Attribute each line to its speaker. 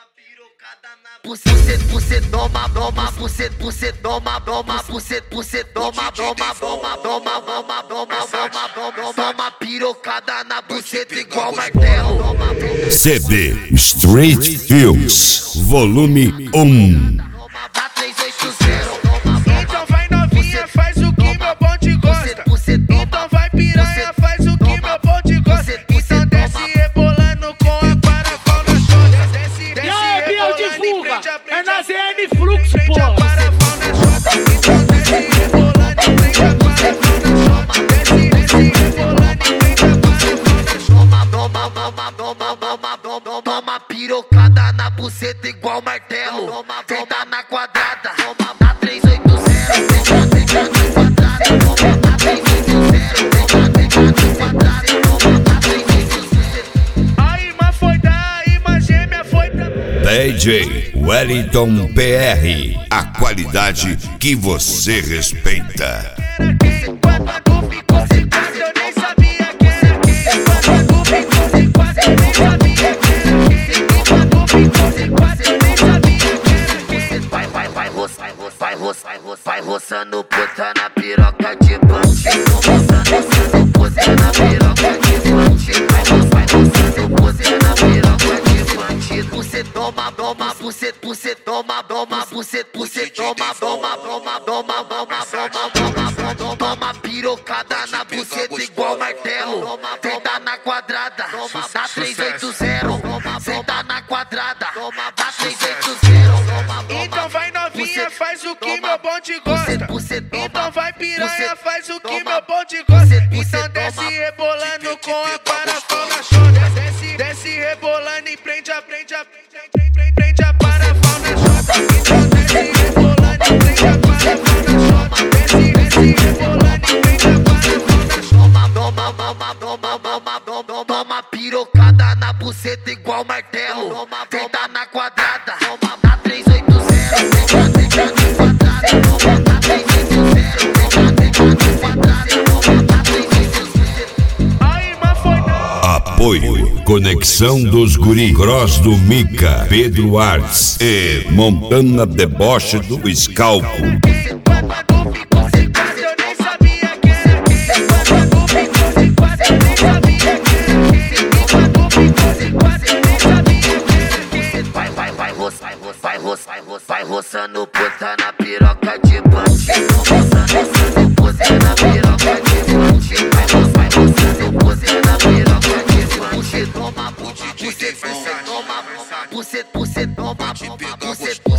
Speaker 1: Você toma, você toma, você toma pirocada na buceta igual martelo.
Speaker 2: CD Street Films, volume 1.
Speaker 1: Dá 380.
Speaker 3: Então vai novinha, faz o que meu bonde gosta. Então vai piranha, faz o que meu bonde gosta. Então desce rebolando com a parafal na chota. Desce rebolando e prende a
Speaker 4: é na ZN Fluxo, porra.
Speaker 3: Parafal na chota. Então desce rebolando e prende a parafal na chota. Desce rebolando e prende a parafal na chota.
Speaker 1: Toma pirocada na buceta igual martelo. Tenta na quadrada. Dá 380. Tenta na quadrada. Dá 380.
Speaker 3: Aí, mas foi daí, mas gêmea foi também.
Speaker 2: DJ Wellington PR, a qualidade que você respeita.
Speaker 3: Quando ficou sem quase, eu nem sabia que era quem. Quando ficou sem quase, eu nem sabia que era quem. Quando ficou sem quase, eu nem sabia que era quem.
Speaker 1: Vai roçando puta na piroca de bandido. Roçando puta na piroca de bandido. Vai roçando puta na piroca de bandido. Você toma, você toma, você toma pirocada na buceta igual martelo. Tenta na quadrada, dá 380. Senta na quadrada, dá 380.
Speaker 3: Então vai novinha, faz o que meu bonde gosta. Então vai piranha, faz o que meu bonde gosta. Então desce rebolando com a parafal na chota. Desce rebolando e prende a parafal na chota. Então desce rebolando e prende a parafal na chota. Desce rebolando e prende a parafal na chota.
Speaker 1: Toma pirocada na buceta igual martelo. Tenta na quadrada, dá 380. Tenta na quadrada, dá 380.
Speaker 3: Aí, mas foi daí.
Speaker 2: Apoio Conexão dos Guri, Cross do Mica, Pedro Arts e Montana Deboche do Scalpo.
Speaker 3: Quando ficou sem quase, eu nem sabia que era quem. Quando ficou sem quase, eu nem sabia que era quem. Quando ficou sem quase, eu nem sabia que era quem.
Speaker 1: Vai roçando puta na piroca de bandido. Roçando puta na piroca de bandido. Vai roçando puta na piroca de bandido. Toma, você toma, você toma, você